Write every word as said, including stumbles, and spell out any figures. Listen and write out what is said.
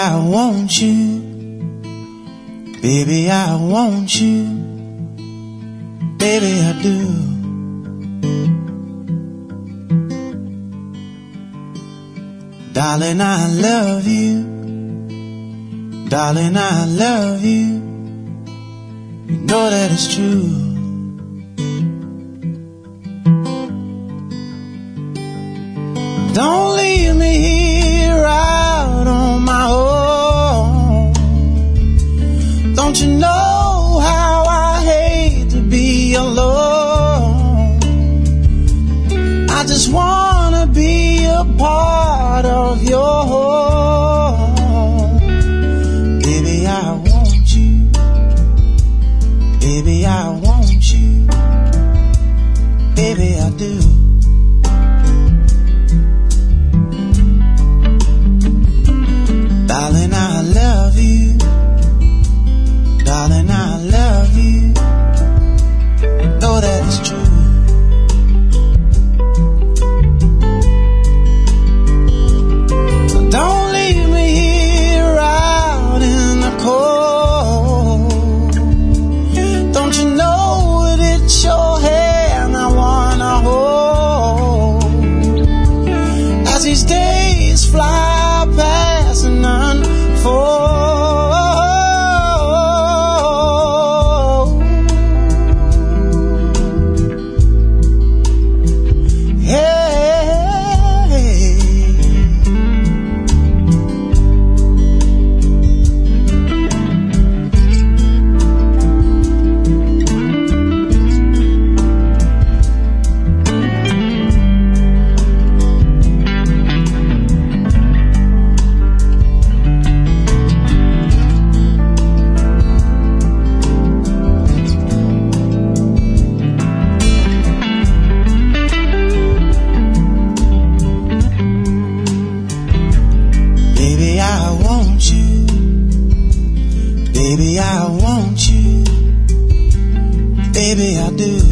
I want you. Baby, I want you. Baby, I do. Darling, I love you. Darling, I love you. You know that it's true. Don't leave me here out on my own. Don't you know how I hate to be alone? I just wanna be a part of your home. Baby, I want you. Baby, I want you. Baby, I do. Darling, I love you. Darling, I love you. You know that it's true. So don't leave me here out in the cold. Don't you know that it's your hand I wanna hold? As these days fly past and unfold. Baby, I want you. Baby, I do.